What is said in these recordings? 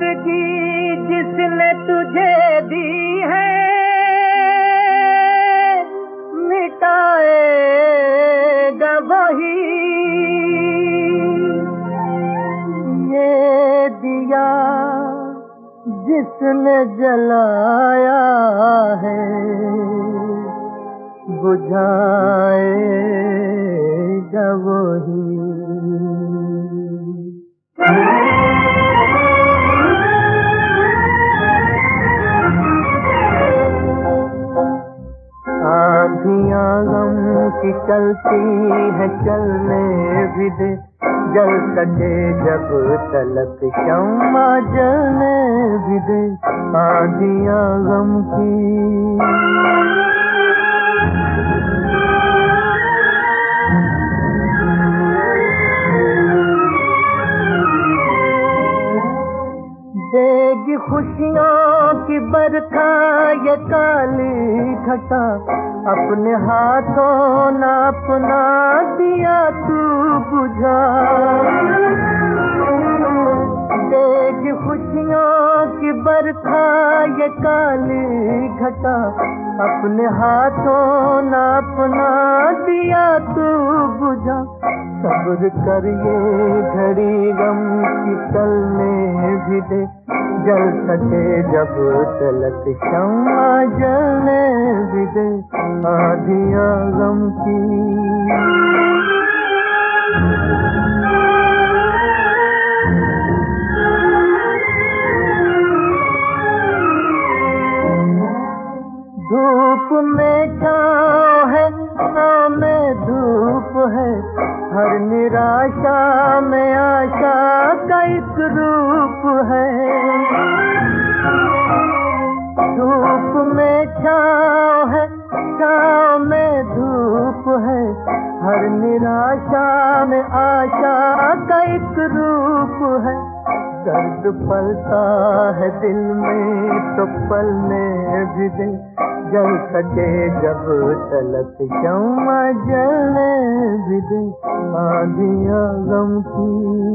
जिंदगी जिसने तुझे दी है मिटाएगा वही ये दिया जिसने जलाया है बुझाएगा वही। आँधियाँ गम की चलती है चलने भी दे, जल सके जब तलक शम्मा जलने भी दे। आँधियाँ गम की देगी खुशियों की बरखा ये काली घटा, अपने हाथों न अपना दिया तू बुझा। देगी खुशियों की बरखा ये काली घटा, अपने हाथों न अपना दिया तू बुझा। सब्र करिए घड़ी गम की टलने भी दे, जल सके जब तलक शम्मा जलने भी दे। आँधियाँ गम की धूप में छाँव है, छाँव में धूप है, हर निराशा में आशा का एक रूप है। धूप में छाँव है, छाँव में धूप है, हर निराशा में आशा का एक रूप है। दर्द पलता है दिल में तो पलने भी दे, जल सके जब तलक शम्मा जलने भी दे। आँधियाँ गम की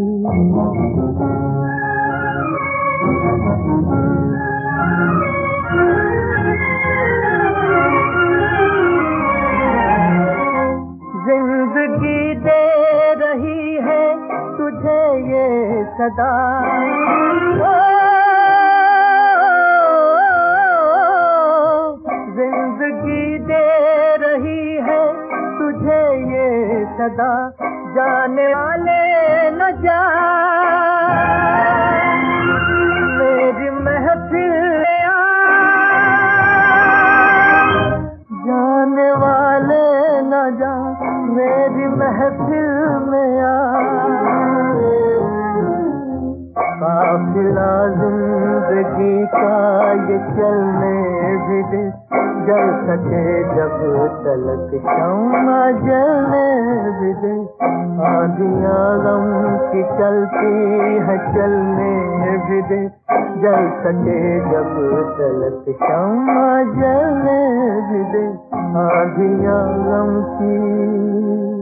जिंदगी दे रही है तुझे ये सदा, जिंदगी दे रही है तुझे ये सदा। जाने वाले न जा मेरी महफिल में आ, जाने वाले न जा मेरी महफिल में आ। काफिला जिंदगी का ये चलने भी दे, जल सके जब तलक शम्मा जलने भी दे। आँधियाँ गम की चलती है चलने भी दे, जल सके जब तलक शम्मा जलने भी दे। आँधियाँ गम की